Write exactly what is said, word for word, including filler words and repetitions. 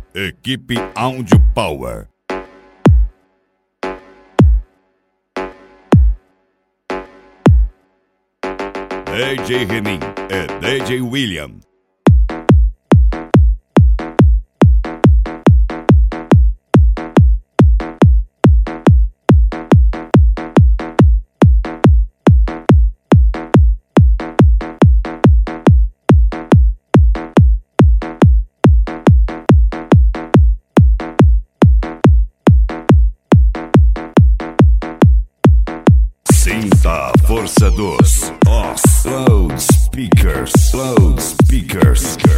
Equipe Audio Power. D J Renin e D J William. Sinta a força dos loudspeakers, loudspeakers.